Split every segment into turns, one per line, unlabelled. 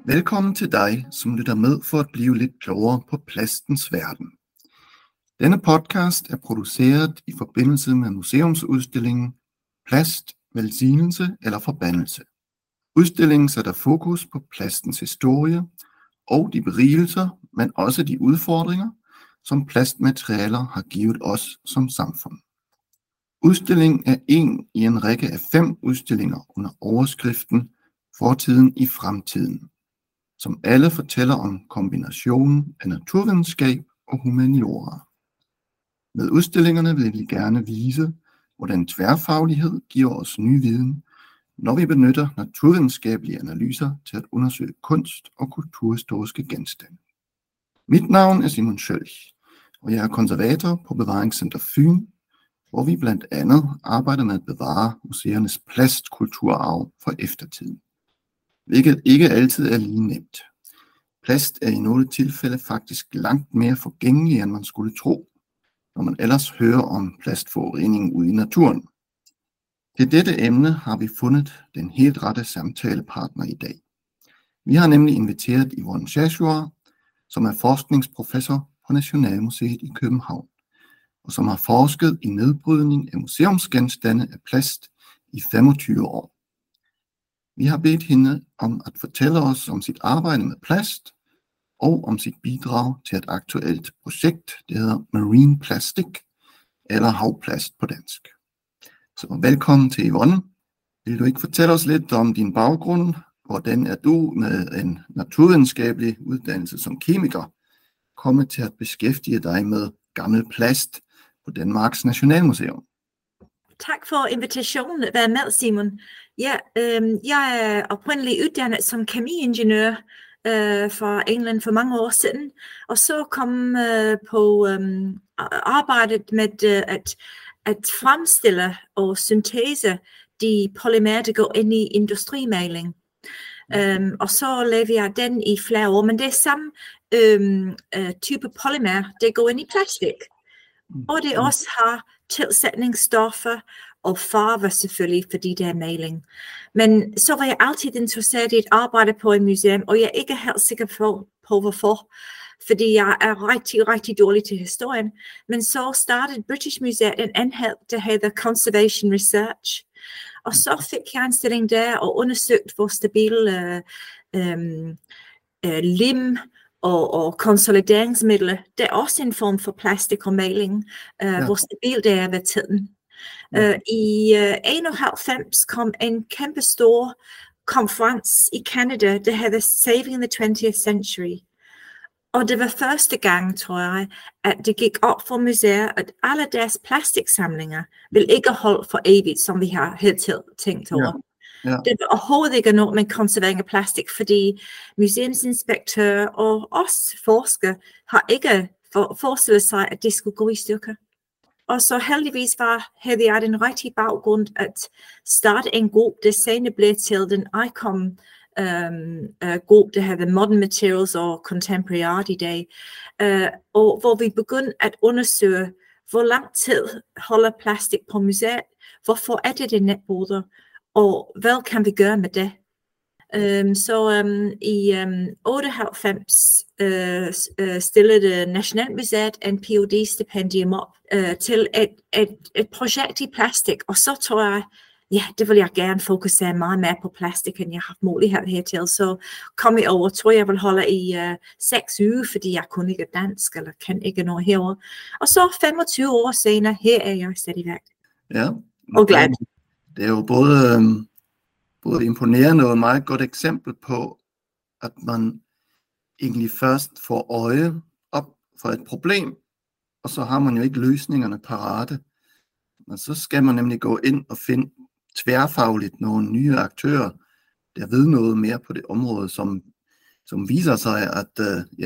Velkommen til dig, som lytter med for at blive lidt klogere på plastens verden. Denne podcast er produceret i forbindelse med museumsudstillingen Plast, velsignelse eller forbandelse. Udstillingen sætter fokus på plastens historie og de berigelser, men også de udfordringer, som plastmaterialer har givet os som samfund. Udstillingen er en i en række af 5 udstillinger under overskriften Fortiden i fremtiden, som alle fortæller om kombinationen af naturvidenskab og humaniora. Med udstillingerne vil vi gerne vise, hvordan tværfaglighed giver os ny viden, når vi benytter naturvidenskabelige analyser til at undersøge kunst- og kulturhistoriske genstande. Mit navn er Simon Schølch, og jeg er konservator på Bevaringscenter Fyn, hvor vi blandt andet arbejder med at bevare museernes plastkulturarv for eftertiden, hvilket ikke altid er lige nemt. Plast er i nogle tilfælde faktisk langt mere forgængelig, end man skulle tro, når man ellers hører om plastforurening ude i naturen. Til dette emne har vi fundet den helt rette samtalepartner i dag. Vi har nemlig inviteret Yvonne Chasua, som er forskningsprofessor på Nationalmuseet i København, og som har forsket i nedbrydning af museumsgenstande af plast i 25 år. Vi har bedt hende om at fortælle os om sit arbejde med plast og om sit bidrag til et aktuelt projekt, det hedder Marine Plastic, eller havplast på dansk. Så velkommen til Yvonne. Vil du ikke fortælle os lidt om din baggrund? Hvordan er du med en naturvidenskabelig uddannelse som kemiker kommet til at beskæftige dig med gammel plast på Danmarks Nationalmuseum?
Tak for invitationen at være med, Simon. Ja, jeg er oprindeligt uddannet som kemiingeniør fra England for mange år siden, og så kom på arbejdet med at fremstille og syntese de polymerer, der går ind i industrimaling. Og så lavede jeg den i flere år, men det er samme type polymer, der går ind i plastik. Og det også har tilsætningsstoffer og farver selvfølgelig, fordi det er maling. Men så var jeg altid interesseret i at arbejde på et museum, og jeg er ikke helt sikker på hvorfor. Fordi jeg er rigtig, rigtig dårlig til historien. Men så startede British Museet en enhed, der hedder Conservation Research. Og så fik jeg en stilling der og undersøgt, hvor stabile lim og konsolideringsmidler, det er også en form for plastik og maling, hvor stabilt det er ved tiden. I 91 kom en kæmpe stor konference i Canada, der hedder Saving the 20th Century. Og det var første gang, tror jeg, at det gik op for museer, at alle deres plastiksamlinger vil ikke holde for evigt, som vi har hidtil tænkt over. Ja. Det er overhovedet ikke noget med konservering af plastik, fordi museumsinspektører og os forskere har ikke forestillet sig, at det skulle gå i stykker. Og så heldigvis havde jeg den rigtige baggrund at starte en gruppe, der senere blev til den ICOM gruppe, der hedder Modern Materials og Contemporary Art i dag, og hvor vi begyndte at undersøge, hvor lang tid holder plastik på museet, hvorfor er det nedbryder, og hvad kan vi gøre med det? I 98 stillede Nationalmuseet en PhD-stipendium op til et projekt i plastik, og så tror jeg, ja, det vil jeg gerne fokusere meget mere på plastik, end jeg har haft mulighed hertil. Så kom jeg over, tror jeg vil holde i 6 uger, fordi jeg kunne ikke dansk, eller kan ikke noget herovre. Og så 25 år senere, her er jeg stadigvæk.
Ja.
Og glad.
Det er jo både imponerende og et meget godt eksempel på, at man egentlig først får øje op for et problem, og så har man jo ikke løsningerne parate. Men så skal man nemlig gå ind og finde tværfagligt nogle nye aktører, der ved noget mere på det område, som viser sig at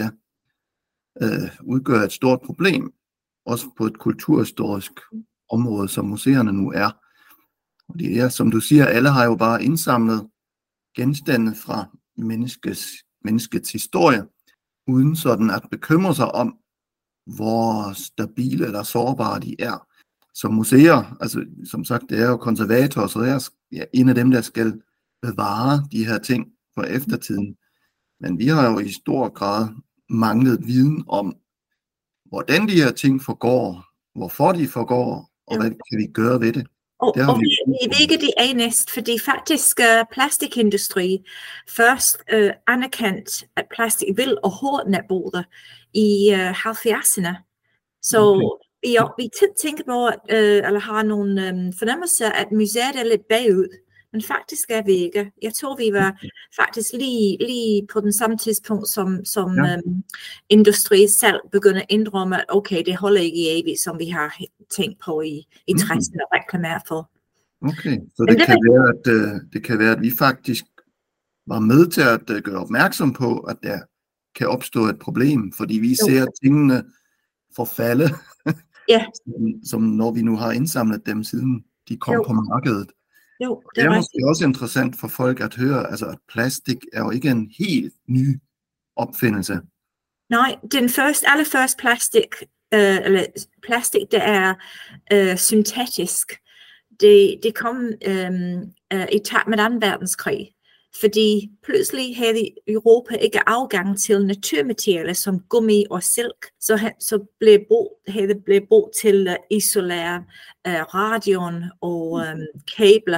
udgøre et stort problem, også på et kulturhistorisk område, som museerne nu er. Og det er, som du siger, alle har jo bare indsamlet genstande fra menneskets historie, uden sådan at bekymre sig om, hvor stabile eller sårbare de er. Som museer, altså som sagt, det er jo konservatorer, så det er en af dem, der skal bevare de her ting for eftertiden. Men vi har jo i stor grad manglet viden om, hvordan de her ting forgår, hvorfor de forgår, og hvad kan vi gøre ved det.
Og vi ved ikke det eneste, fordi faktisk plastikindustri først anerkendt, at plastik vil overhovedet nedbryde i 70'erne. Så vi tænker på, eller har nogle fornemmelser, at museet er lidt bagud. Men faktisk er vi ikke. Jeg tror, vi var faktisk lige på den samme tidspunkt, som industri selv begynder at indrømme, at okay, det holder ikke i evigt, som vi har tænkt på i 60'erne og reklameret for.
Okay, så det kan være, at vi faktisk var med til at gøre opmærksom på, at der kan opstå et problem, fordi vi ser tingene forfalde, som når vi nu har indsamlet dem, siden de kom på markedet.
Jo,
det er måske også interessant for folk at høre, altså at plastik er jo ikke en helt ny opfindelse.
Nej, den allerførste plastik, der er syntetisk, det kom i takt med 2. verdenskrig, fordi pludselig havde Europa ikke afgang til naturmaterialer som gummi og silk, så havde det blevet brugt til at isolere radioen og kabler.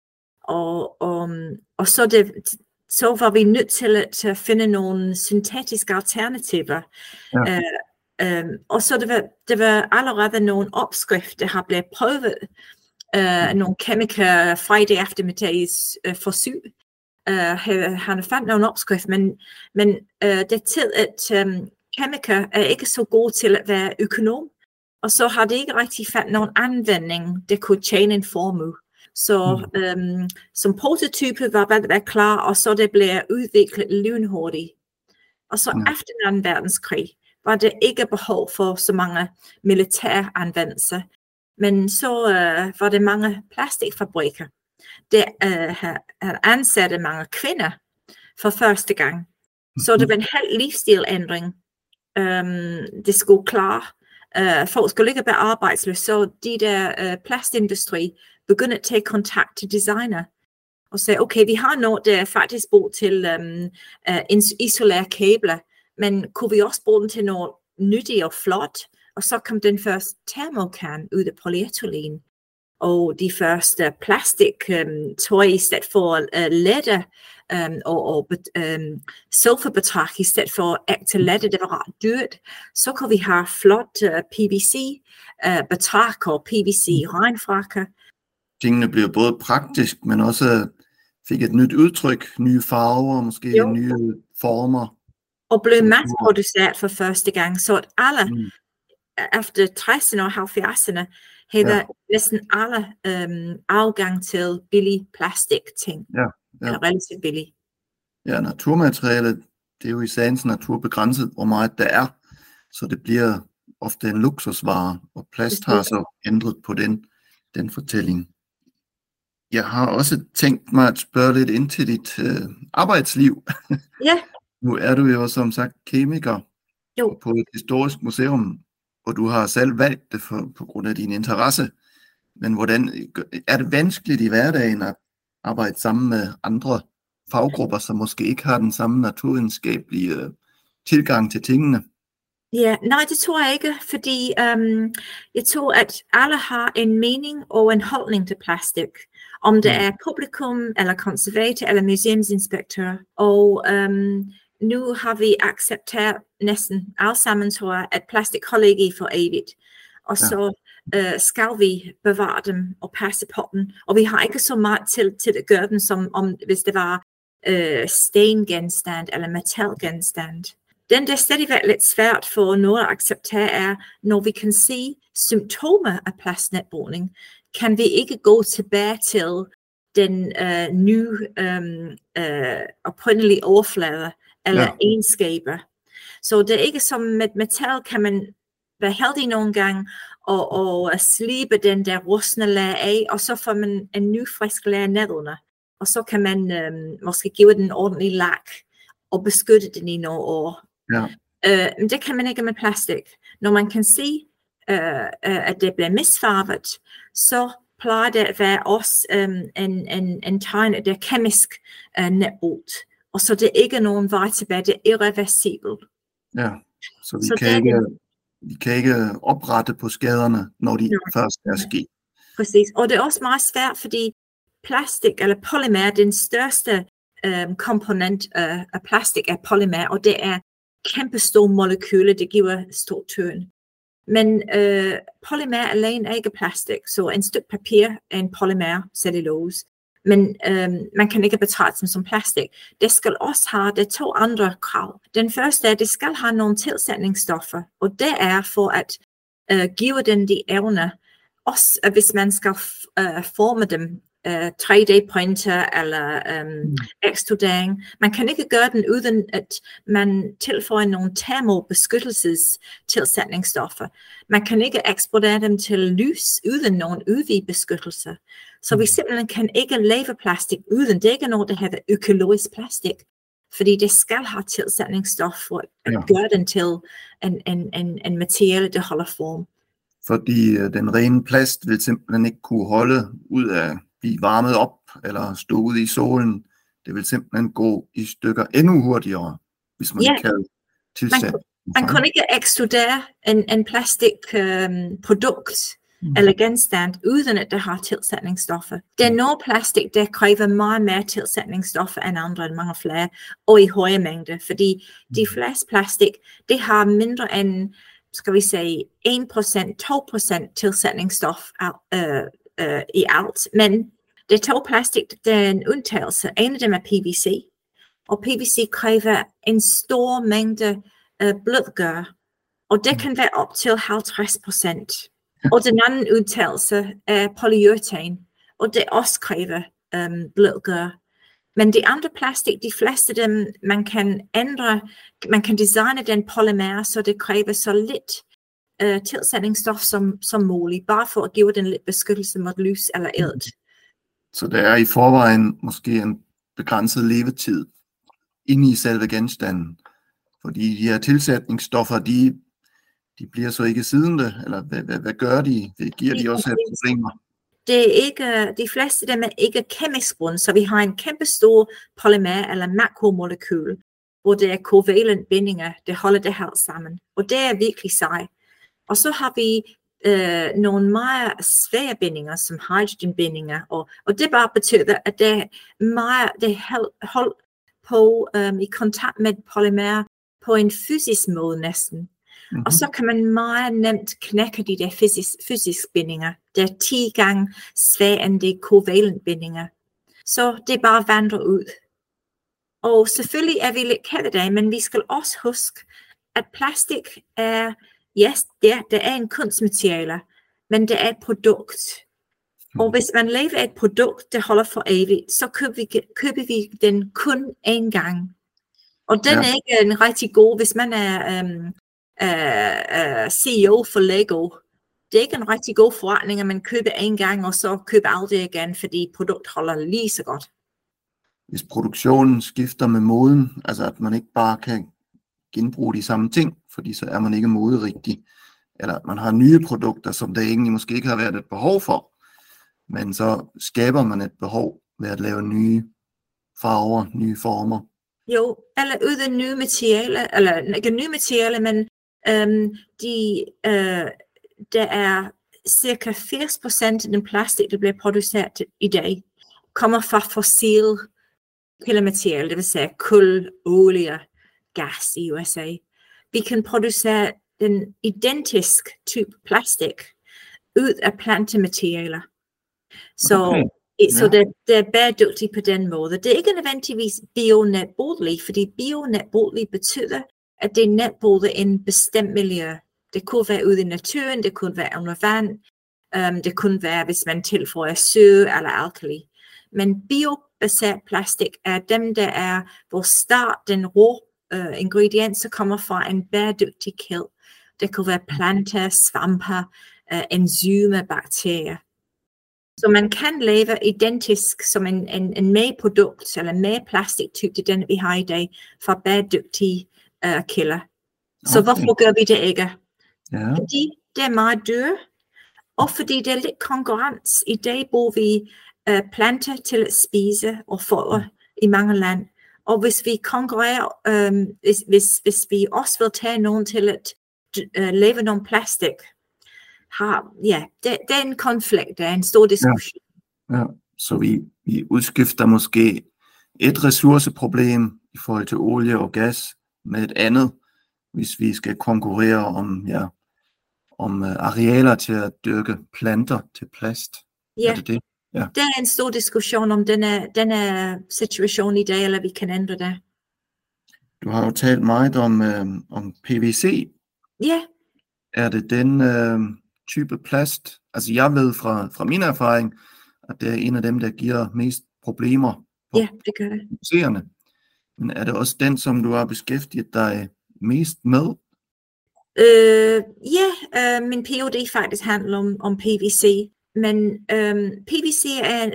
Og så var vi nødt til at finde nogle syntetiske alternativer. Og så det var allerede nogle opskrifter, der har blevet prøvet. Nogle kemikere Friday eftermiddags forsøg. Han fandt nogle opskrift, men det er til, at kemikere er ikke så gode til at være økonom, og så har det ikke rigtig fandt nogen anvending, der kunne tjene en formue. Så som prototype var hvad klar, og så det blev udviklet lynhurtigt. Og så efter 2. verdenskrig var det ikke behov for så mange militære anvendelser, men så var det mange plastikfabrikker, der havde ansat mange kvinder for første gang. Så det var en halv livsstilændring. Det skulle klare. Folk skulle ikke være arbejdsløse, så de der plastindustri begyndte at tage kontakt til designer og sagde, okay, vi har noget, der faktisk brugt til isolere kabler, men kunne vi også bruge den til noget nyttigt og flot? Og så kom den første termokan ud af polyethylen, og de første plastiktøj i stedet for læder og sulfurbetrag i stedet for ægte læder, det var ret dyrt. Så kunne vi have flot PVC betrag og PVC regnfrakker.
Tingene blev både praktisk, men også fik et nyt udtryk, nye farver, måske nye former.
Og blev masseproduceret for første gang, så at alle efter 60'erne og 70'erne havde næsten alle afgang til billig plastikting. Eller relativt billig.
Ja, naturmaterialet, det er jo i sagens natur begrænset, hvor meget der er, så det bliver ofte en luksusvare, og plast har så ændret på den fortælling. Jeg har også tænkt mig at spørge lidt ind til dit arbejdsliv.
Ja.
Nu er du jo som sagt kemiker på et historisk museum, og du har selv valgt det på grund af din interesse. Men hvordan er det vanskeligt i hverdagen at arbejde sammen med andre faggrupper, som måske ikke har den samme naturvidenskabelige tilgang til tingene?
Ja, nej, det tror jeg ikke, fordi jeg tror, at alle har en mening og en holdning til plastik. Om det er publikum, eller konservator, eller museumsinspektør. Og nu har vi accepteret næsten alle sammen, tror jeg, at plastik holder ikke for evigt. Og så skal vi bevare dem og passe på dem. Og vi har ikke så meget til at gøre dem, som om hvis det var stengenstand eller metalgenstand. Den, der stadigvæk lidt svært for noget at acceptere, er, når vi kan se symptomer af plastnedbrydning, kan vi ikke gå tilbage til den nye oprindelige overflade eller egenskaber. Så det er ikke som med metal, kan man være heldig nogle gange og slibe den der rustne lag af, og så får man en ny frisk lag nedunder. Og så kan man måske give den ordentlig lak og beskytte den i nogle år. Ja. Men det kan man ikke med plastik. Når man kan se, at det bliver misfarvet, så plejer det at være også en tegn, at det er kemisk nedbrudt. og så det er ikke nogen vej tilbage, det er irreversibelt.
Ja, så vi kan ikke oprette på skaderne, når de først er sket.
Præcis, og det er også meget svært, fordi plastik eller polymer, den største komponent af plastik er polymer, og det er kæmpestore molekyler, det giver strukturen. Men polymer alene er ikke plastik, så en stykke papir er en polymer, cellulose. Men man kan ikke betragte dem som plastik. Det skal også have de 2 andre krav. Den første er, at det skal have nogle tilsætningsstoffer, og det er for at give den de evner, også hvis man skal forme dem, 3D-printer eller ekstrudering. Man kan ikke gøre den uden at man tilføjer nogle termobeskyttelsestilsætningsstoffer. Man kan ikke eksportere dem til lys uden nogen UV-beskyttelse. Så vi simpelthen kan ikke lave plastik uden. Det er ikke noget, der hedder økologisk plastik, fordi det skal have tilsætningsstof for at gøre den til en materiale, der holder form.
Fordi den rene plast vil simpelthen ikke kunne holde ud af blive varmet op eller stå ude i solen. Det vil simpelthen gå i stykker endnu hurtigere, hvis man ikke kan tilsætte.
Man kan ikke ekstrudere en plastikprodukt eller genstand, uden at det har tilsætningsstoffer. Der er noget plastik, der kræver meget mere tilsætningsstoffer end andre, end mange flere, og i høje mængder, fordi de fleste plastik, det har mindre end, skal vi sige, 1%, 2% tilsætningsstof i alt. Men det 2 plastik, det er en undtagelse. En af dem er PVC, og PVC kræver en stor mængde blødgør, og det kan være op til 50%. Og den anden udtalelse er polyuretan, og det også kræver blødgør. Men de andre plastik, de fleste af dem, man kan ændre, man kan designe den polymer, så det kræver så lidt tilsætningsstof som muligt, bare for at give den lidt beskyttelse mod lys eller ilt.
Så der er i forvejen måske en begrænset levetid inde i selve genstanden, fordi de her tilsætningsstoffer, de bliver så ikke siddende, eller hvad gør de? Det giver de også problemer.
Det er ikke, de fleste af dem er ikke kemisk bund, så vi har en kæmpe stor polymer eller makromolekyl, hvor det er kovalent bindinger, det holder det her sammen, og det er virkelig sej. Og så har vi nogle meget svære bindinger, som hydrogenbindinger, og det bare betyder, at det holder på i kontakt med polymer på en fysisk måde næsten. Og så kan man meget nemt knække de der fysiske bindinger. Det er 10 gange sværere end de kovalent bindinger. Så det bare vandrer ud. Og selvfølgelig er vi lidt ked af det, men vi skal også huske, at plastik er, det er en kunstmateriale, men det er et produkt. Og hvis man laver et produkt, der holder for evigt, så køber vi den kun én gang. Og den er ikke en rigtig god, hvis man er CEO for Lego. Det er ikke en rigtig god forretning, at man køber en gang, og så køber aldrig igen, fordi produkt holder lige så godt.
Hvis produktionen skifter med moden, altså at man ikke bare kan genbruge de samme ting, fordi så er man ikke moderigtig, eller at man har nye produkter, som der egentlig måske ikke har været et behov for, men så skaber man et behov ved at lave nye farver, nye former.
Jo, eller uden nye materialer, eller ikke nye materialer, men der er cirka 80% af den plastik, der bliver produceret i dag, kommer fra fossile kildematerialer, det vil sige kul, olie, gas i USA. Vi kan producere den identisk type plastik ud af plantematerialer. Så det er bæredygtigt på den måde. Det er ikke nødvendigvis bionedbrydeligt, fordi bionedbrydeligt betyder, at det er nedbryder en bestemt miljø. Det kunne være ude i naturen, det kunne være under vand, det kunne være, hvis man tilføjer syre eller alkali. Men biobaseret plastik er dem, der er, hvor den rå ingredienser kommer fra en bæredygtig kilde. Det kunne være planter, svamper, enzymer, bakterier. Så man kan lave identisk som en medprodukt eller med plastiktype til den, vi har i dag, fra bæredygtige kilder. Så hvorfor gør vi det ikke?
Ja.
Fordi det er meget dyrt, og fordi det er lidt konkurrence. I dag bruger vi planter til at spise og fodre i mange lande, Og hvis vi konkurrerer, hvis vi også vil tage nogen til at lave nogle plastik, det er en konflikt, det er en stor diskussion.
Ja. Så vi udskifter måske et ressourceproblem i forhold til olie og gas med et andet, hvis vi skal konkurrere om arealer til at dyrke planter til plast.
Ja.
Er det? Ja.
Det er en stor diskussion om denne situation i dag, eller vi kan ændre det.
Du har jo talt meget om PVC.
Ja.
Er det den type plast? Altså jeg ved fra min erfaring, at det er en af dem, der giver mest problemer på
det gør det.
museerne. Men er det også den, som du har beskæftiget dig mest med?
Min PhD faktisk handler om PVC. Men PVC er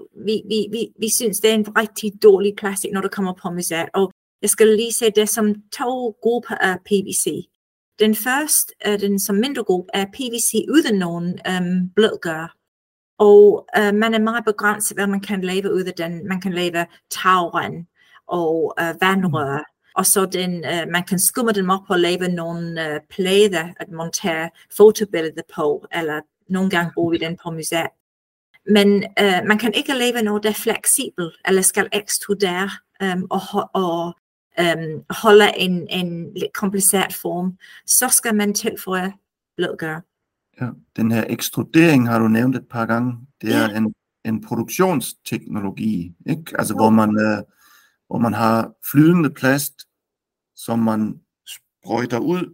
vi synes, det er en rigtig dårlig plastik, når det kommer på museet. Og jeg skal lige se det som 2 grupper af PVC. Den første, den som mindre gruppe, er PVC uden nogen blødgør. Og man er meget begrænset, hvad man kan lave ud af den. Man kan lave tagrend og vandrør. Og så man kan skumme dem op og lave nogle plader, at montere fotobilleder på, eller nogle gange bruger vi den på museet. Men man kan ikke lave noget, der er fleksibel, eller skal ekstrudere og holde en lidt kompliceret form. Så skal man tilføje blødgør.
Ja, den her ekstrudering har du nævnt et par gange. Det er en produktionsteknologi, ikke? Altså hvor man har flydende plast, som man sprøjter ud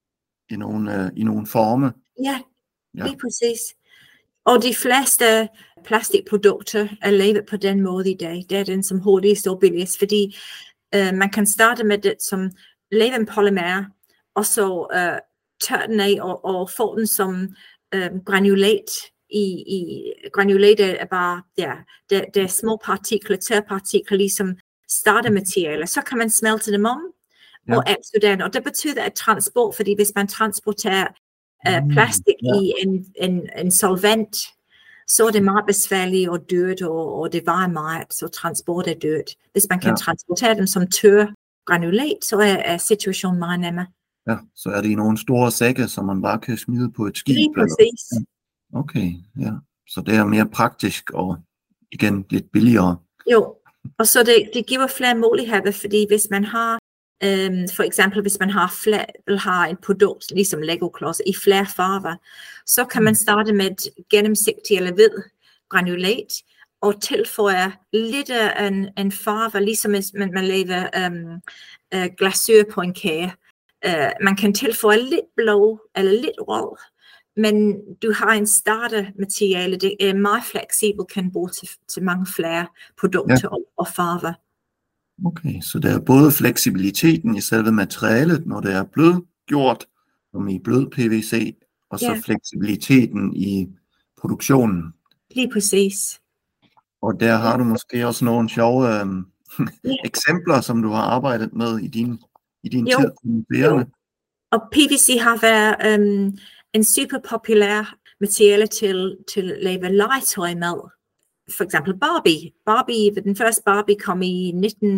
i nogle forme.
Ja, lige præcis. Og de fleste plastikprodukter er lavet på den måde i dag. Det er den som hurtigst og billigst, fordi man kan starte med det som lave en polymer, og så tør den af og få den som granulat. Granulat er bare, det er små partikler, tørpartikler, ligesom startermaterialer. Så kan man smelte dem om og ekstrudere. Og det betyder at transport, fordi hvis man transporterer plastik i en solvent, så er det meget besværligt og dyrt, og det varer meget, så transport er dyrt. Hvis man kan transportere dem som tør granulat, så er situationen meget nemmere.
Ja, så er det i nogle store sække, som man bare kan smide på et skib.
Lige præcis.
Ja. Okay, ja. Så det er mere praktisk og igen lidt billigere.
Jo, og så det giver flere muligheder, fordi hvis man har for eksempel hvis man har et produkt ligesom Lego-klodser i flere farver, så kan man starte med et gennemsigtigt eller hvid granulat og tilføje lidt af en farve, ligesom hvis man laver glasur på en kage. Man kan tilføje lidt blå eller lidt rød, men du har en startermateriale, det er meget fleksibelt, kan bruge til mange flere produkter og farver.
Okay, så der er både fleksibiliteten i selve materialet, når det er blødgjort, som i blød PVC, og så fleksibiliteten i produktionen.
Lige præcis.
Og der har du måske også nogle sjove eksempler, som du har arbejdet med i din tid på museerne.
Og PVC har været en super populær materiale til at lave legetøj med. For eksempel Barbie, den første Barbie kom i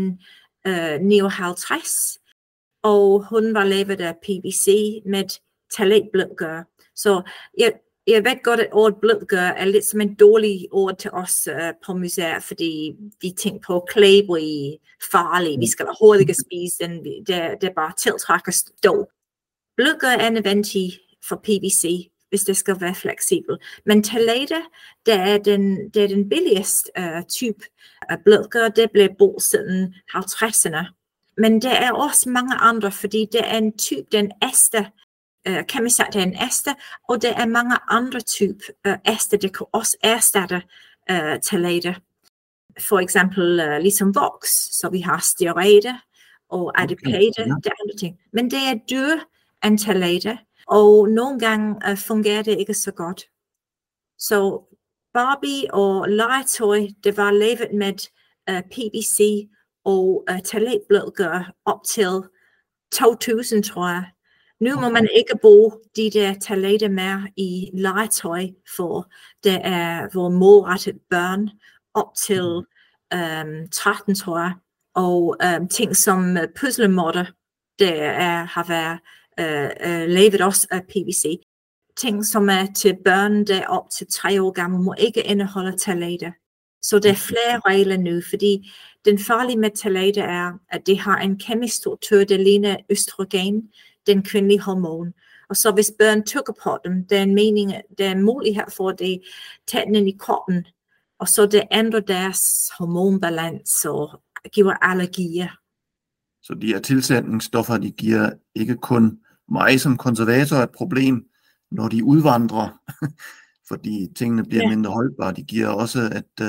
1959, og hun var lavet af PVC med phtalateblødgør. Så jeg ved godt, at ordet blødgør er lidt som en dårlig ord til os på museet, fordi vi tænker på klæbrig, farlig, vi skal overhovedet ikke spise den, det bare tiltrækker stå. Blødgør er nødvendigt for PVC, hvis det skal være fleksibel. Men phthalate, det er den billigste type af blødgør, det blev brugt siden 50'erne. Men der er også mange andre, fordi det er en type, den ester, kan man sige, det er en ester, og der er mange andre typer ester, der kan også erstatte phthalate. For eksempel ligesom voks, så vi har stearate og adipate, det er andre ting. Men det er dyrere end phthalate, og nogle gange fungerer det ikke så godt. Så Barbie og legetøj, det var lavet med PVC og phtalateblødgør op til 2000, tror jeg. Nu må man ikke bruge de der phthalate mere i legetøj, for det er hvor målrettet børn op til 13, tror jeg. og ting som puslemåtter, har været lavet også af PVC. Ting, som er til børn, der er op til 3 år gamle, må ikke indeholde ftalater. Så der er flere regler nu, fordi den farlige med ftalater er, at det har en kemisk struktur, der ligner østrogen, den kvindelige hormon. Og så hvis børn tugger på dem, der er en mulighed for, at det tager den ind i kroppen, og så det ændrer deres hormonbalance og giver allergier.
Så de her tilsætningsstoffer, de giver ikke kun mig som konservator et problem, når de udvandrer, fordi tingene bliver mindre holdbare. De giver også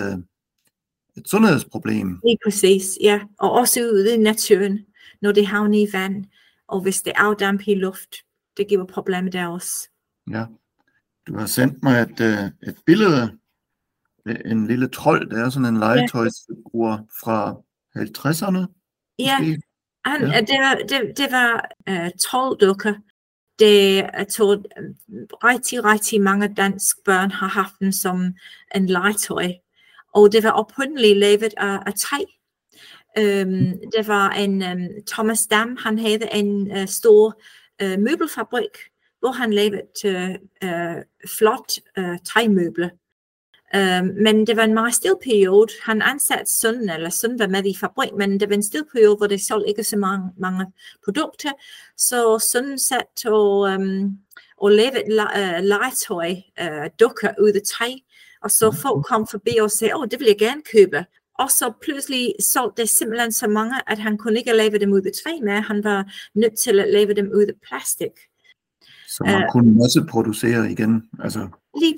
et sundhedsproblem.
Lige præcis, ja. Og også ude i naturen, når det havner i vand, og hvis det afdamper i luft, det giver problemer der også.
Ja, du har sendt mig et billede af en lille trold, der er sådan en legetøjsfigur fra 50'erne.
Ja, det var trolddukker. Det tog rigtig mange danske børn har haft den som en legetøj. Og det var oprindeligt lavet af træ. Det var en Thomas Dam, han havde en stor møbelfabrik, hvor han lavede flot træmøbler. Men det var en meget stille periode. Han ansatte sønnen var med i fabrik, men det var en stille periode, hvor det solgte ikke så mange produkter. Så sønnen satte og lavede legetøj, dukker ud af træ. Og så folk kom forbi og sagde, det vil jeg gerne købe. Og så pludselig solgte det simpelthen så mange, at han kunne ikke lave dem ud af træ mere. Han var nødt til at lave dem ud af plastik.
Så man kunne masseproducere igen, altså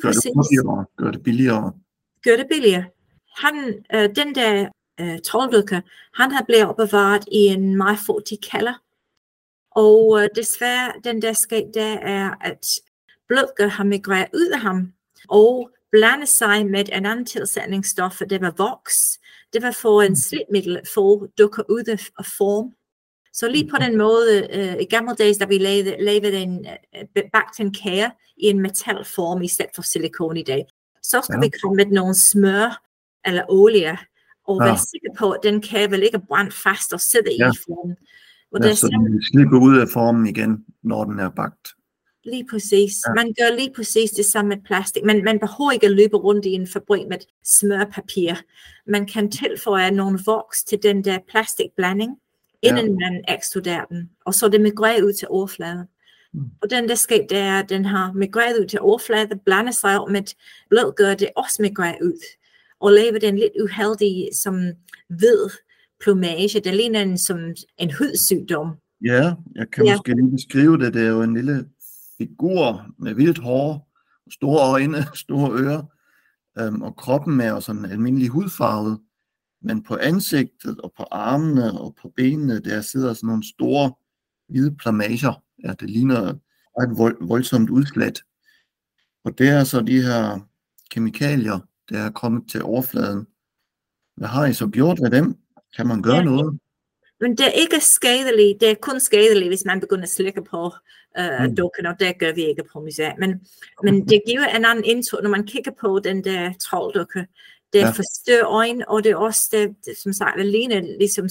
gør det billigere.
Gør det billigere. Den der trolddukke, han har blevet opbevaret i en meget fugtig kælder. Og desværre, den der skab der er, at blødgør har migreret ud af ham, og blande sig med en anden tilsætningsstof, det var voks. Det var for en slidmiddel for at dukke ud af form. Så lige på den måde, i gamle dage, da vi lavede bagt en kage i en metalform i stedet for silikon i dag, så skal vi komme med nogle smør eller olie, og være sikker på, at den kage vil ikke brænde fast og sidde i formen.
Så den slipper ud af formen igen, når den er bagt.
Lige præcis. Ja. Man gør lige præcis det samme med plastik. Man behøver ikke at løbe rundt i en fabrik med smørpapir. Man kan tilføje nogle voks til den der plastikblanding, inden man ekstruderer den. Og så det migrerer ud til overfladen. Og den der skab, den har migreret ud til overfladen, blander sig op med blødgør, det også migrerer ud. Og laver den lidt uheldig som hvid plumage. Det ligner som en hudsygdom.
Ja, jeg kan måske lige beskrive det. Det er jo en lille figur med vildt hår, store øjne, store ører, og kroppen er jo sådan almindelig hudfarvet, men på ansigtet og på armene og på benene, der sidder sådan nogle store hvide plamager. Ja, det ligner et voldsomt udslæt. Og det er så de her kemikalier, der er kommet til overfladen. Hvad har I så gjort ved dem? Kan man gøre noget?
Men det er ikke skadeligt. Det er kun skadeligt, hvis man begynder at slikke på dukken, og det gør vi ikke på museet. Men det giver en anden indtryk, når man kigger på den der trolddukke. Det forstørrer øjnene, og det er også, det, som sagt, det ligner ligesom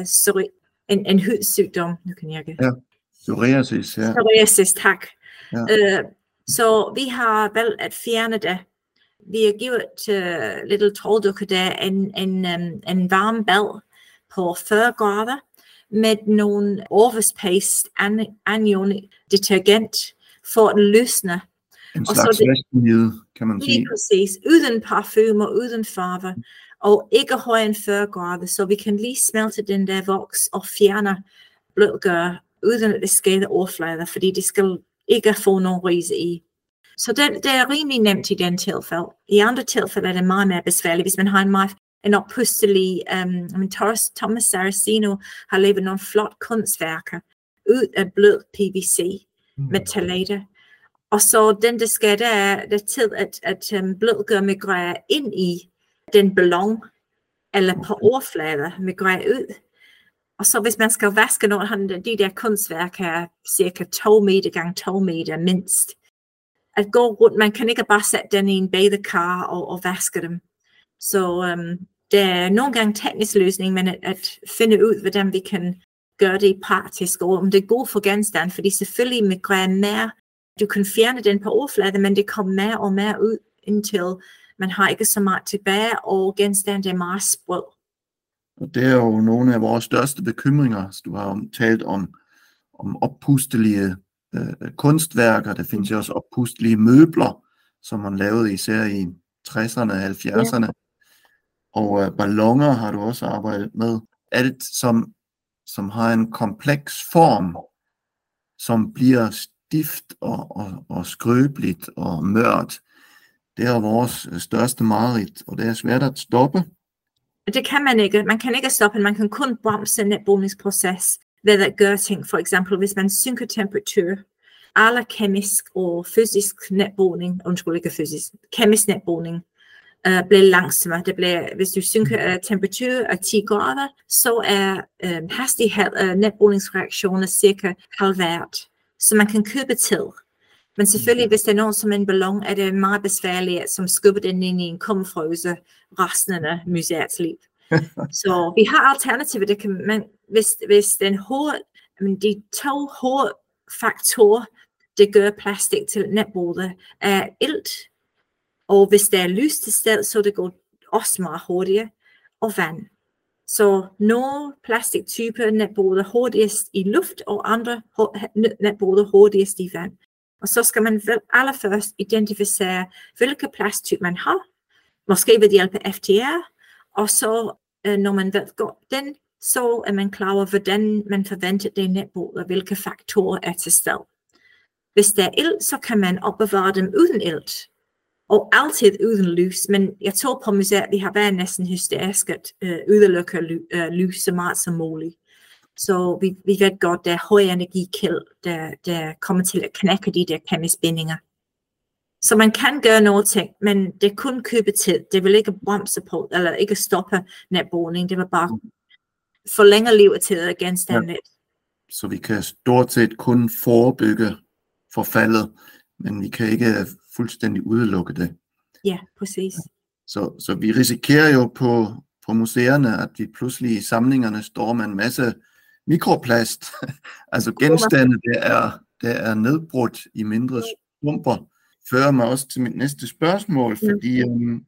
en hudsygdom. Nu kan jeg ikke.
Ja, psoriasis. Ja.
Psoriasis, tak.
Ja.
Så vi har valgt at fjerne det. Vi har givet til Little Trolldukke der en varm bad på 40 grader med nogle overspace anion detergent for at løsne.
En slags vaskemiddel, kan man sige.
Lige præcis. Uden parfumer, uden farver, og ikke højere end 40 grader, så vi kan lige smelte den der voks og fjerne blødgør, uden at det skader overflader, fordi det skal ikke få nogen rise i. Så det er rimelig nemt i den tilfælde. I andre tilfælde er det meget mere besværligt, hvis man har en oppustelig, Thomas Saraceno har lavet nogle flot kunstværker ud af blød PVC med ftalater. Og så den, der skal, der er til at blødgør migrerer ind i den ballon, eller på overflader migrerer ud. Og så hvis man skal vaske noget, de der kunstværker er cirka 2 meter gange 2 meter mindst. At gå rundt, man kan ikke bare sætte den i en badekar og vaske dem. Så Der er nogle gange teknisk løsning, men at finde ud, hvordan vi kan gøre det praktisk, og om det er godt for genstand, fordi selvfølgelig migrerer mere. Du kan fjerne den på overfladen, men det kommer mere og mere ud, indtil man har ikke så meget tilbage, og genstanden er meget sprød.
Og det er jo nogle af vores største bekymringer. Du har talt om oppustelige kunstværker. Der findes jo også oppustelige møbler, som man lavede især i 60'erne og 70'erne. Ja. Og balloner har du også arbejdet med. Alt, som har en kompleks form, som bliver stift og skrøbeligt og mørkt. Det er vores største mareridt, og det er svært at stoppe.
Det kan man ikke. Man kan ikke stoppe, man kan kun bremse netbrydningsproces ved at gøre ting. For eksempel, hvis man synker temperatur, alle kemisk og fysisk netbrydning, kemisk netbrydning, bliver langsommere. Hvis du synker temperatur af 10 grader, så er hastighed af netbrydningsreaktioner cirka halveret. Så man kan købe tid. Men selvfølgelig, hvis det er noget som en ballon, er det meget besværligt, at som skubber den ind i en kummerfrøse resten af museets liv. Så vi har alternativer. Det kan man, hvis den de 2 hovedfaktorer, det gør plastik til netbryder, er ilt, og hvis der er lys til stedet, så det går også meget hurtigere, og vand. Så nogle plastiktyper netbryder hurtigst i luft, og andre netbryder hurtigst i vand. Og så skal man allerførst identificere, hvilke plasttype man har, måske ved hjælp af FTR, og så når man ved godt den, så er man klar over, hvordan man forventer det netbryder, hvilke faktorer er til stede. Hvis der er ilt, så kan man opbevare dem uden ilt, og altid uden lys, men jeg tror på museet, vi har været næsten hysterisk at udelukke lys så meget som muligt. Så vi ved godt, der er høj energikilde, der kommer til at knække de der kemiske bindinger. Så man kan gøre noget ting, men det kun købe tid. Det vil ikke bremse på, eller ikke stoppe netbrydning. Det vil bare forlænge levetid af genstanden. Ja.
Så vi kan stort set kun forebygge forfaldet, men vi kan ikke fuldstændig udelukke det.
Ja, præcis.
Så vi risikerer jo på museerne, at vi pludselig i samlingerne står med en masse mikroplast, altså genstande, der er nedbrudt i mindre stumper, fører mig også til mit næste spørgsmål, fordi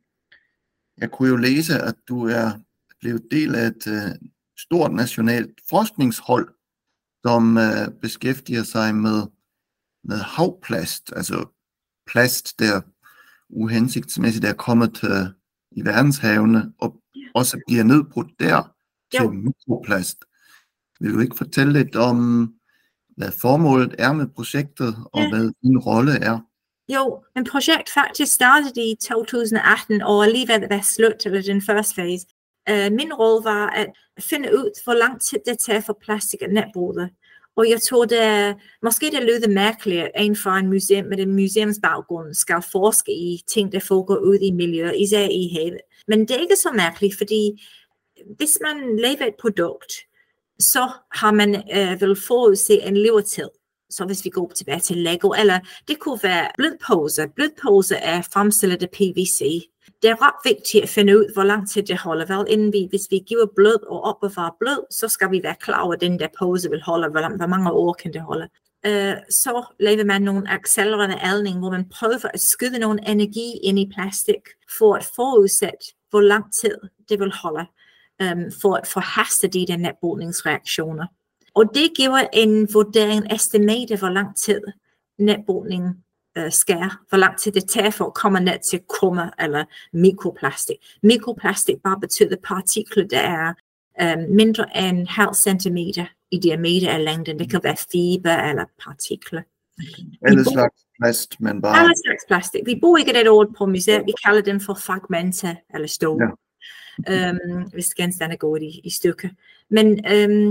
jeg kunne jo læse, at du er blevet del af et stort nationalt forskningshold, som beskæftiger sig med havplast, altså plast, der uhensigtsmæssigt er kommet i verdenshavene, og også bliver nedbrudt der til mikroplast. Vil du ikke fortælle lidt om, hvad formålet er med projektet, og hvad din rolle er?
Jo, en projekt faktisk startede i 2018, og alligevel var slut, eller den første fase. Min rolle var at finde ud, hvor lang tid det tager for plastik at netbryde. Og jeg tror, måske det lyder mærkeligt, at en fra en museum med en museumsbaggrund skal forske i ting, der foregår ude i miljøet, især i havet. Men det er ikke så mærkeligt, fordi hvis man laver et produkt, så har man vel forudse en levetid. Så hvis vi går tilbage til Lego, eller det kunne være blødpose. Blødpose er fremstillet af PVC. Det er ret vigtigt at finde ud, hvor lang tid det holder. Vel, inden hvis vi giver blød og opbevarer blød, så skal vi være klar over, at den der pose vil holde, hvor mange år kan det holde. Så laver man nogle accelererende aldning, hvor man prøver at skyde nogle energi ind i plastik, for at forudsætte, hvor lang tid det vil holde, for at forhaste de der netbrydningsreaktioner. Og det giver en vurdering, estimat, hvor lang tid netbrydning skær, hvor lang tid det tager for at komme ned til kummer eller mikroplastik. Mikroplastik bare betyder partikler, der er mindre end 0,5 centimeter i diameter af længden. Det kan være fiber eller partikler.
Alle slags plast, men bare...
Alle slags plastik. Vi bruger ikke det ord på museet. Vi kalder dem for fragmenter eller stål. Ja. Hvis genstande går i stykker. Men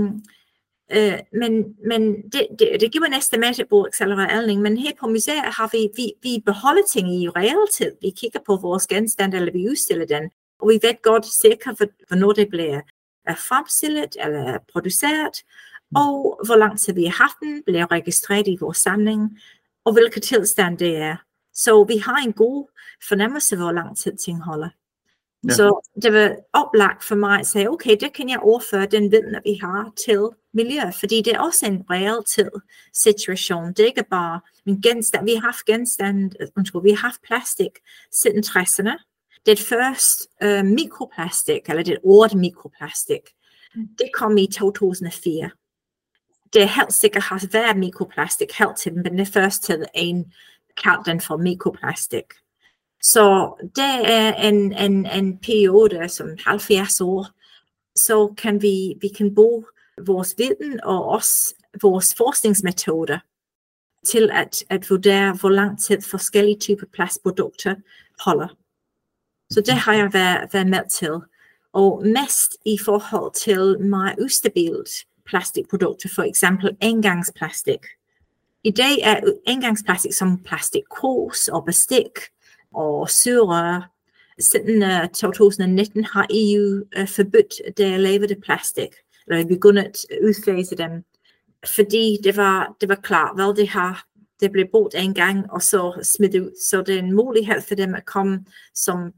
det giver en estimat på accelerering, men her på museet har vi beholder ting i realtid. Vi kigger på vores genstande, eller vi udstiller den, og vi ved godt sikkert, hvornår det bliver fremstillet eller produceret, og hvor lang tid vi har haft den, bliver registreret i vores samling, og hvilken tilstand det er. Så vi har en god fornemmelse, hvor lang tid ting holder.
Ja.
Så det var oplagt for mig at sige, okay, det kan jeg overføre den viden, vi har til miljø, fordi det er også en realtid situation. Det er ikke bare en genstand. Vi har haft plastik siden 60'erne. Det første mikroplastik, eller det ord mikroplastik, det kom i 2004. Det helt sikkert har været mikroplastik helt til den, men det første en kaldte den for mikroplastik. Så det er en periode som 70 år, så kan vi kan bruge vores viden og også vores forskningsmetoder til at vurdere, hvor lang tid forskellige typer plastprodukter holder. Så det har jeg været med til. Og mest i forhold til meget ustabilt plastikprodukter, for eksempel engangsplastik. I dag er engangsplastik som plastikkrus og bestik og sugerør. Siden 2019 har EU forbudt det lavede plastik, eller begyndt at udfase dem, fordi det var klart, det blev brugt en gang og så smidt ud, så det er en mulighed for dem at komme som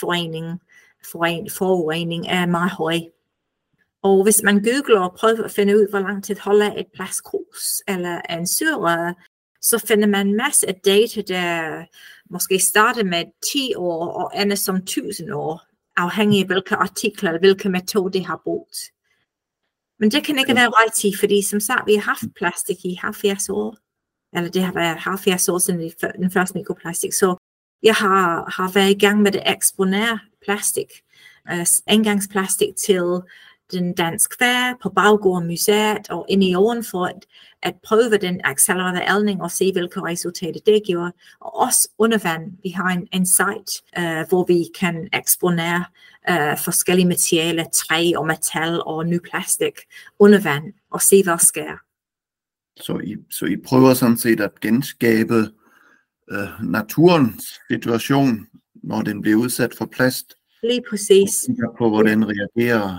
plastforurening er meget høj. Og hvis man googler og prøver at finde ud, hvor lang tid holder et plastkrus eller en sugerør, så finder man en masse af data, der måske starter med 10 år og ender som 1000 år, afhængig af hvilke artikler eller hvilke metoder de har brugt. Men det kan ikke være rigtigt, fordi som sagt, vi har haft plastik i 70 år, eller det har været 70 år siden den første mikroplastik, så jeg har været i gang med at eksponere plastik, engangsplastik til den danske færd på Baggård Museet og ind i åren for at prøve den accelererede aldning og se, hvilke resultater det giver. Og også under vand. Vi har en site, hvor vi kan eksponere forskellige materialer, træ og metal og ny plastik under vand og se, hvad sker.
Så I prøver sådan set at genskabe naturens situation, når den bliver udsat for plast?
Lige præcis.
På hvordan reagerer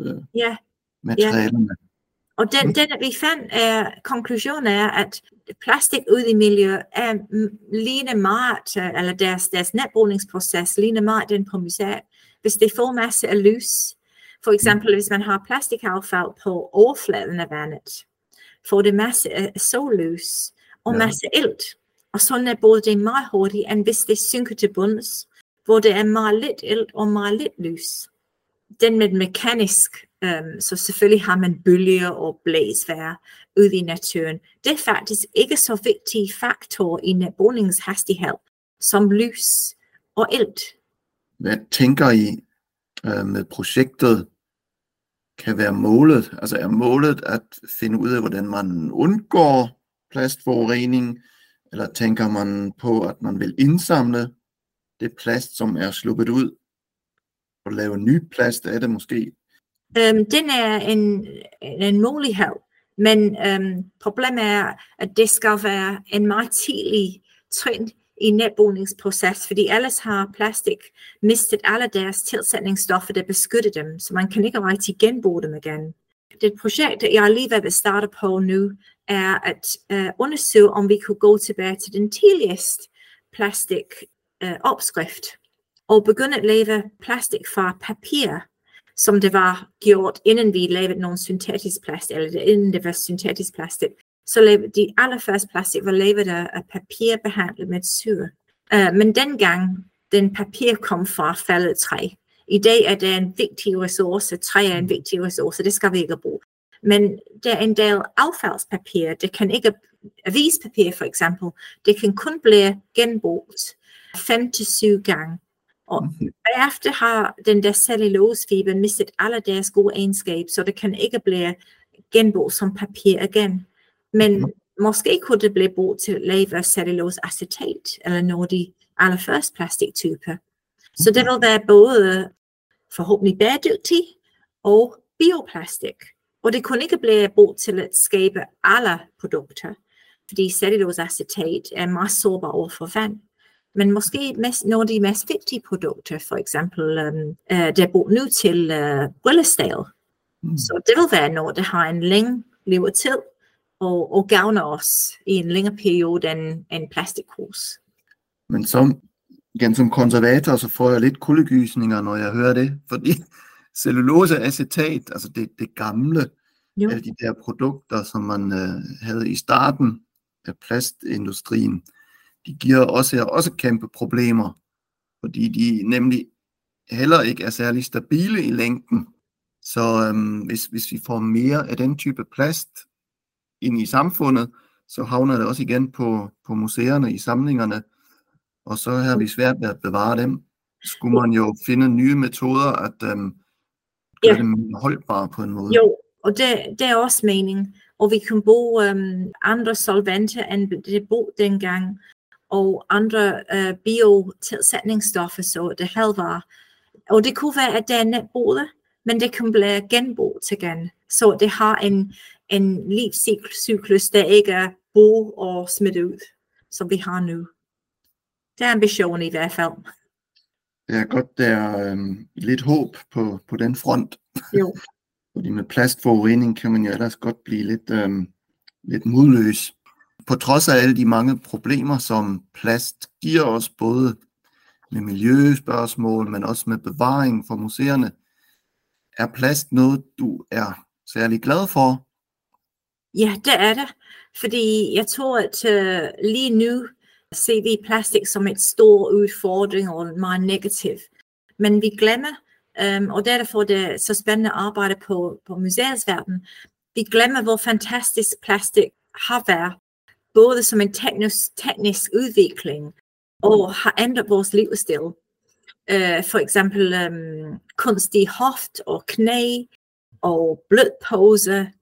materialerne.
Og den vi fandt, konklusionen er, at plastik ude i miljøet ligner meget, eller deres nedbrydningsproces ligner meget den på museet. Hvis det får masse af lys, for eksempel hvis man har plastikaffald på overfladen af vandet, får det masse af sollys og masse ilt. Og sådan er både det meget hurtigt, end hvis det synker til bunds, hvor det er meget lidt ilt og meget lidt lys. Den med mekanisk, så selvfølgelig har man bølger og blæsvejr ude i naturen. Det er faktisk ikke så vigtig faktor i nedbrydningshastighed som lys og ilt.
Hvad tænker I med projektet kan være målet? Altså er målet at finde ud af, hvordan man undgår plastforurening, eller tænker man på, at man vil indsamle det plast, som er sluppet ud, og lave ny plast af det måske?
Den er en mulighed, men problemet er, at det skal være en meget tidlig trin i nedbrydningsproces, fordi ellers har plastik mistet alle deres tilsætningsstoffer, der beskytter dem, så man kan ikke rigtig genbruge dem igen. Det projekt, jeg lige ved at starte på nu, er at undersøge, om vi kunne gå tilbage til den tidligste plastik opskrift og begynde at lave plastik fra papir, som det var gjort, inden vi lavede nogle syntetisk plast, eller inden det var syntetisk plastik. Så de allerførste plastik var lavet af papir behandlet med syre. Men dengang, den papir kom fra faldet træ. I dag er det en vigtig ressource. Træ er en vigtig ressource, det skal vi ikke bruge. Men der er en del affaldspapir. Det kan ikke, avispapir for eksempel, det kan kun blive genbrugt 5 til 7 gange. Og bagefter har den der cellulosefiber mistet alle deres gode egenskaber, så det kan ikke blive genbrugt som papir igen. Men måske kunne det blive brugt til at lave celluloseacetat, eller nogle af de allerførste plastiktyper. Så det vil være både forhåbentlig bæredygtig og bioplastik. Og det kunne ikke blive brugt til at skabe alle produkter, fordi celluloseacetat er meget sårbar over for vand. Men måske nogle af de mest vigtige produkter, for eksempel, der er brugt nu til brillestel. Så det vil være noget, der har en længe levetid og gavner os i en længere periode end plastikkrus.
Men så igen som konservator, så får jeg lidt kuldegysninger, når jeg hører det, fordi celluloseacetat, altså det gamle, alle de der produkter, som man havde i starten af plastindustrien, de giver også kæmpe problemer, fordi de nemlig heller ikke er særlig stabile i længden. Så hvis vi får mere af den type plast ind i samfundet, så havner det også igen på museerne i samlingerne, og så har vi svært ved at bevare dem. Skulle man jo finde nye metoder at gøre dem holdbare på en måde.
Jo, og det er også meningen. Og vi kan bruge andre solventer, end det brugte dengang, og andre biotilsætningsstoffer, så det halvvarer. Og det kunne være, at det er netbruget, men det kan blive genbrugt igen. Så det har en livscyklus, der ikke er brug og smidt ud, som vi har nu. Det er ambitionen i hvert fald.
Det er godt, der er lidt håb på den front.
Jo.
Fordi med plastforurening kan man jo ellers godt blive lidt modløs. På trods af alle de mange problemer, som plast giver os, både med miljøspørgsmål, men også med bevaring for museerne, er plast noget, du er særlig glad for?
Ja, det er det. Fordi jeg tror, at lige nu ser vi plastik som et stor udfordring og meget negativ. Men vi glemmer, og derfor det er så spændende at arbejde på museets verden, vi glemmer, hvor fantastisk plastik har været, både som en teknisk udvikling, og har ændret vores livsstil. For eksempel kunstig hoft og knæ og blødpose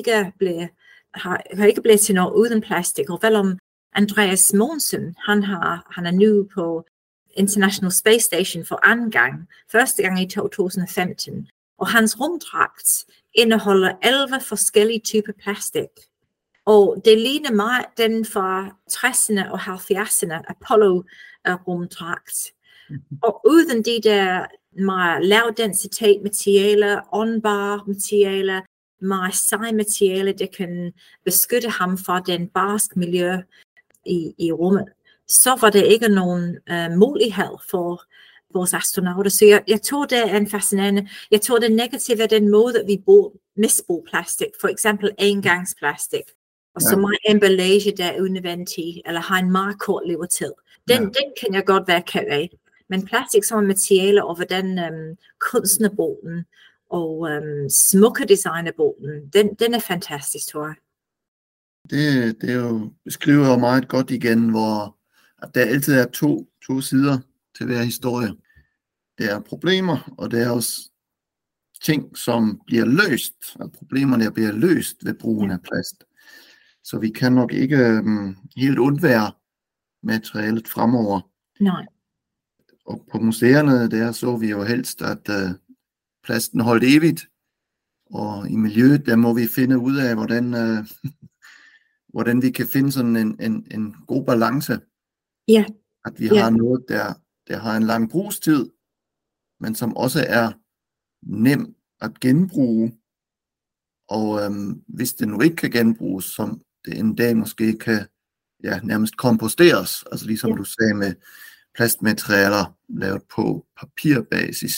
har ikke blevet til noget uden plastik. Og vel om Andreas Mogensen, han er nu på International Space Station for anden gang, første gang i 2015, og hans rumdragt indeholder 11 forskellige typer plastik. Og det ligner meget den fra 60'erne og 70'erne Apollo-rumdragt. Og uden de der meget lavdensitet materialer, åndbare materialer, meget seje materialer, der kan beskytte ham fra den barske miljø i rummet, så var det ikke nogen mulighed for vores astronauter. Så jeg tror, det er en fascinerende. Jeg tror, det negative er den måde, at vi misbruger plastik. For eksempel engangsplastik. Og så meget emballage, der er unødvendig, eller har en meget kort levetid. Den kan jeg godt være ked af. Men plastik som materialer, og hvordan kunstnerbåden og smukke designerbåden, den er fantastisk, tror jeg.
Det er jo, beskriver jo meget godt igen, hvor at der altid er to sider til hver historie. Det er problemer, og det er også ting, som bliver løst, og problemerne bliver løst ved brugen af plast. Så vi kan nok ikke helt undvære materialet fremover.
Nej.
Og på museerne, der så vi jo helst, at plasten holdt evigt, og i miljøet, der må vi finde ud af, hvordan vi kan finde sådan en god balance.
Ja.
At vi har noget, der har en lang brugstid, men som også er nem at genbruge. Og hvis det nu ikke kan genbruges, som det en dag måske kan nærmest komposteres, altså ligesom du sagde med plastmaterialer lavet på papirbasis.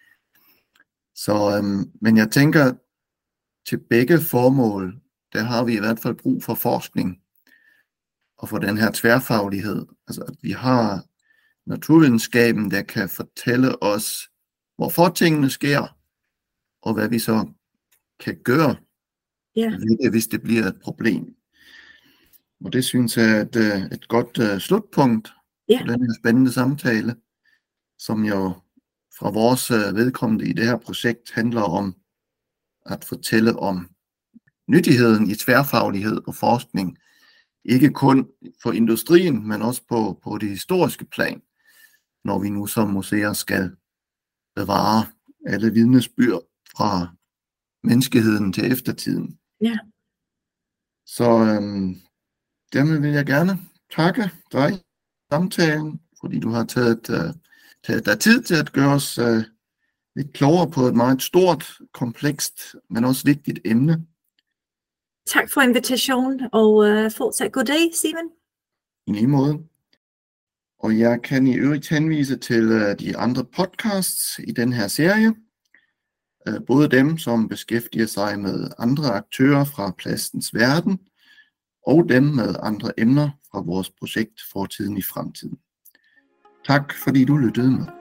Så, men jeg tænker, til begge formål, der har vi i hvert fald brug for forskning, og for den her tværfaglighed. Altså at vi har naturvidenskaben, der kan fortælle os, hvorfor tingene sker, og hvad vi så kan gøre, hvis det bliver et problem. Og det synes jeg er et godt slutpunkt på den her spændende samtale, som jo fra vores vedkommende i det her projekt handler om at fortælle om nyttigheden i tværfaglighed og forskning. Ikke kun for industrien, men også på det historiske plan, når vi nu som museer skal bevare alle vidnesbyrd fra menneskeheden til eftertiden.
Ja.
Så dermed vil jeg gerne takke dig for samtalen, fordi du har taget dig tid til at gøre os lidt klogere på et meget stort, komplekst, men også vigtigt emne.
Tak for invitationen, og fortsat god dag, Simon.
I lige måde. Og jeg kan i øvrigt henvise til de andre podcasts i den her serie. Både dem, som beskæftiger sig med andre aktører fra plastens verden, og dem med andre emner fra vores projekt Fortiden i Fremtiden. Tak fordi du lyttede med.